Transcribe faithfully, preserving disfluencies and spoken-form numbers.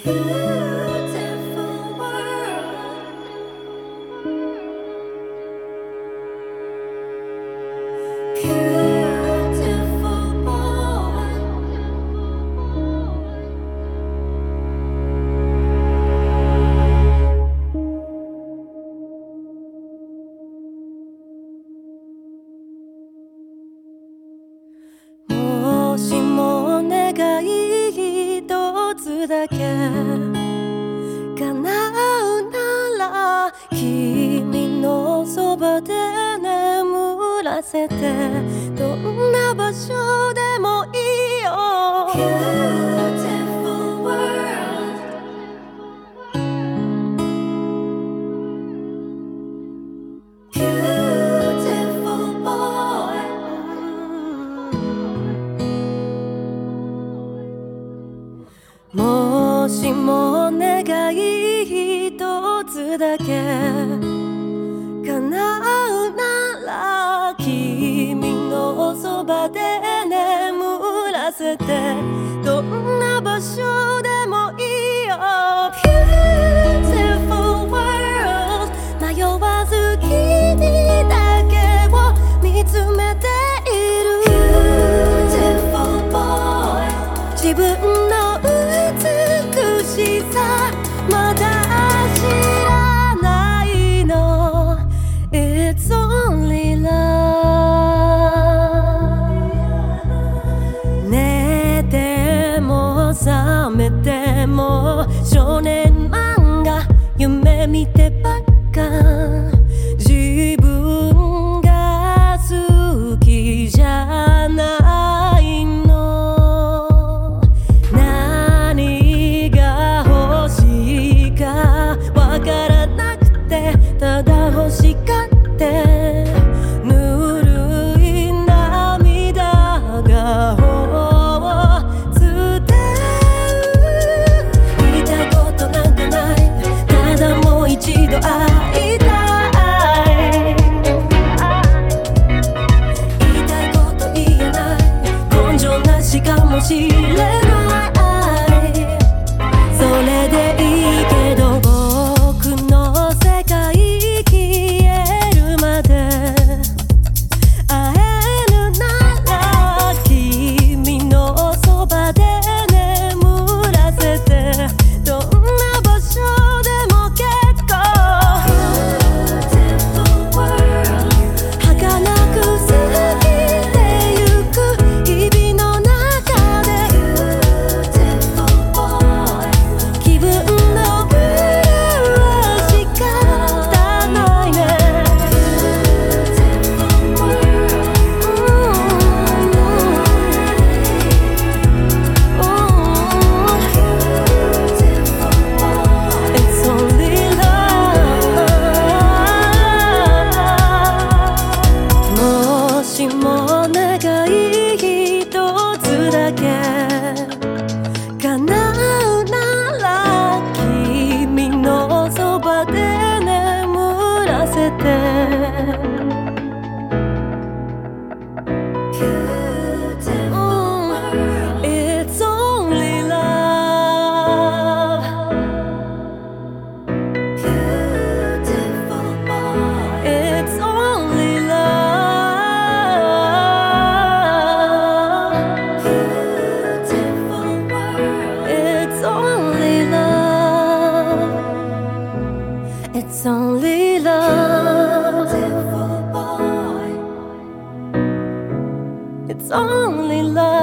もしも願い一つだけ叶うなら君のそばで眠らせてどんな場所でもいいよ Beautiful world Beautiful boy もしも願い一つだけ叶うなら君のそばで眠らせてどんな場所でもいいよ Beautiful world 迷わず君だけを見つめている Beautiful boy 自分の美しさまだ知らないの It's only love 寝ても覚めても少年漫画夢見てばっか自分が好きじゃないの何が欲しいかわからなくてただ欲しかってぬるい涙がを伝う言いたいことなんかないただもう一度会いたい言いたいこと言えない根性なしかもしれないそれでいいけど僕の世界消えるまで会えるなら君のそばで眠らせてどんな場所でも結構儚く過ぎてゆく日々の中で気分のブルー仕方ないねIt's only love もしも願い一つだけ叶うなら君のそばで眠らせてMm, It's only love Beautiful boy It's only love Beautiful world It's only love It's only love Beautiful boy It's only love